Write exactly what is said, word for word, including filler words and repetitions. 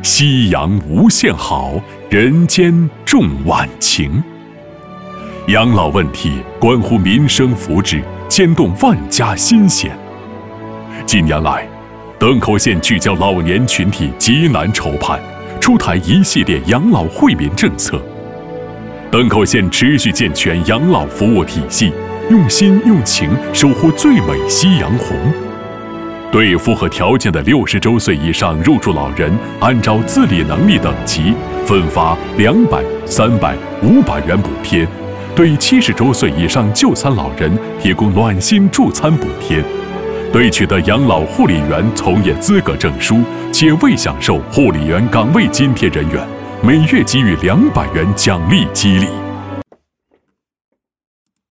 夕阳无限好，人间重万情。养老问题关乎民生福祉，牵动万家心弦。近年来，登口县聚焦老年群体急难愁盼，出台一系列养老惠民政策。登口县持续健全养老服务体系，用心用情守护最美夕阳红。对符合条件的六十周岁以上入住老人，按照自理能力等级分发两百、三百、五百元补贴；对七十周岁以上就餐老人提供暖心助餐补贴；对取得养老护理员从业资格证书且未享受护理员岗位津贴人员，每月给予两百元奖励激励。